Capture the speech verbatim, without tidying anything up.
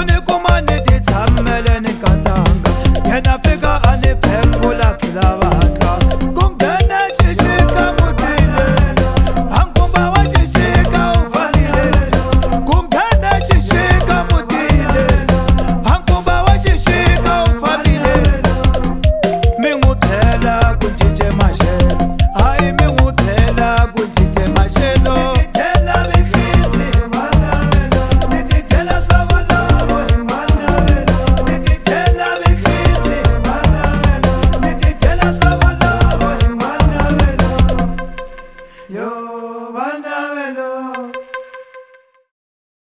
Kuni kuma ni ti tshamele ni katanga Kena fika ani phembula khila vatla Kunghena xixika mutile Ankumba wa xixika u fanile Kunghena xixika mutile Ankumba wa xixika u fanile Mi n'wu thlela ku cince maxelo Hayi mi n'wu thlela ku cince maxelo Yo, Vandavelo.